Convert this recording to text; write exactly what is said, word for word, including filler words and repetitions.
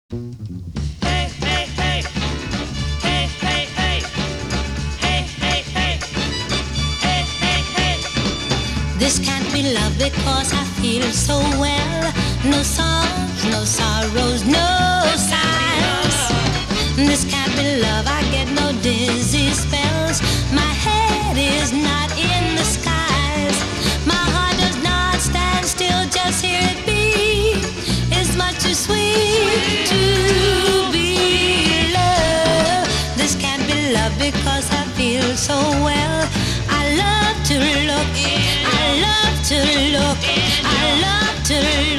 Hey, hey, hey. Hey, hey, hey. Hey, hey, hey. Hey, hey, hey. This can't be love because I feel so well. No songs, no sorrows, no sighs. This can't be love, I get no dizzy spells. My head is not in the skies. My heart does not stand still, just hear it beat. It's much too sweet to be loved. This can't be love because I feel so well. I love to look, I love to look, I love to look.